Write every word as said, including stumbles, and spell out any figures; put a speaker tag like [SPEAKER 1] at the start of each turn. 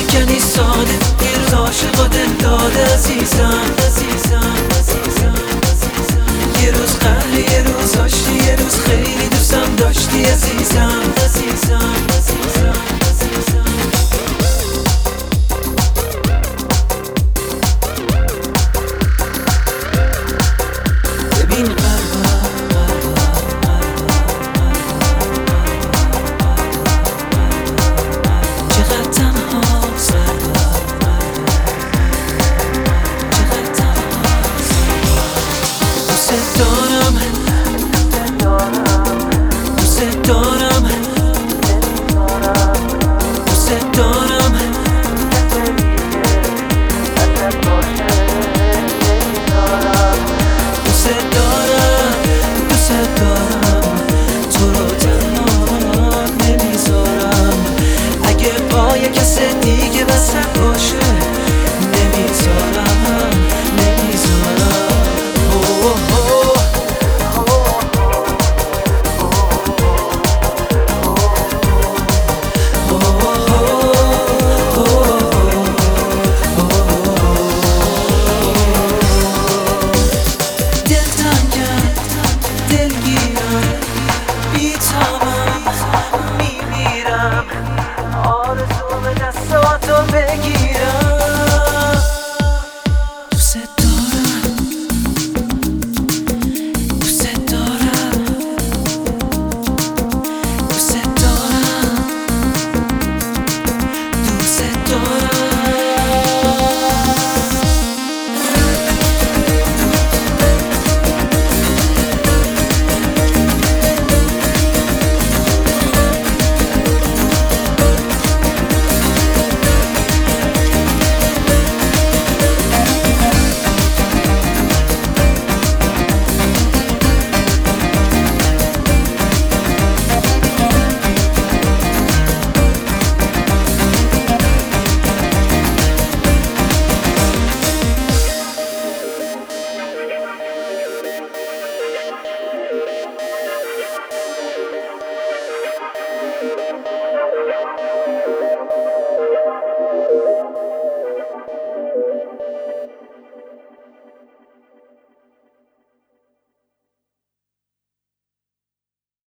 [SPEAKER 1] شکنی ساده، یه روز عاشق و دل داده عزیزم عزیزم عزیزم عزیزم. یه روز قهری، یه روز آشتی، یه روز خیلی دوستم داشتی عزیزم عزیزم عزیزم عزیزم. ببین قلبم چقدر تنهاست، چقدر تنهاست. دوست دارم دوست دارم دوست دارم دوست دارم دوست دارم تو رو تنها نمیذارم. اگه پای کس دیگه وسط باشه نمیذارم نمیذارم. اوه اوه میمیرم آرزو به دستاتو بگیرم. دوست دارم دوست دارم دوست دارم دوست دارم.